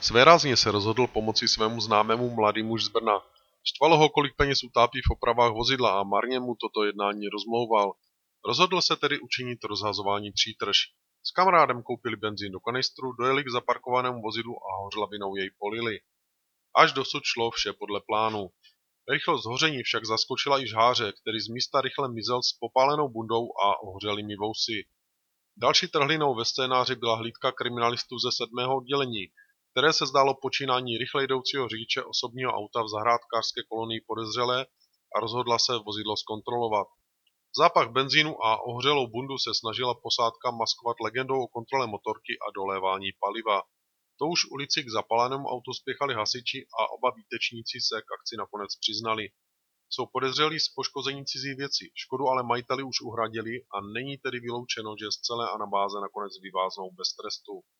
Svérázně se rozhodl pomoci svému známému mladý muž z Brna. Štvalo ho, kolik peněz utápí v opravách vozidla a marně mu toto jednání rozmlouval. Rozhodl se tedy učinit rozhazování přítrž. S kamarádem koupili benzín do kanistru, dojeli k zaparkovanému vozidlu a hořlavinou jej polili. Až dosud šlo vše podle plánu. Rychlost hoření však zaskočila i žháře, který z místa rychle mizel s popálenou bundou a ohořelými vousy. Další trhlinou ve scénáři byla hlídka kriminalistů ze 7. oddělení, které se zdálo počínání rychle jdoucího řidiče osobního auta v zahrádkářské kolonii podezřelé a rozhodla se vozidlo zkontrolovat. Zápach benzínu a ohořelou bundu se snažila posádka maskovat legendou o kontrole motorky a dolévání paliva. To už ulici k zapálenému autu spěchali hasiči a oba výtečníci se k akci nakonec přiznali. Jsou podezřelí z poškození cizí věci, škodu ale majiteli už uhradili a není tedy vyloučeno, že z celé anabáze nakonec vyváznou bez trestu.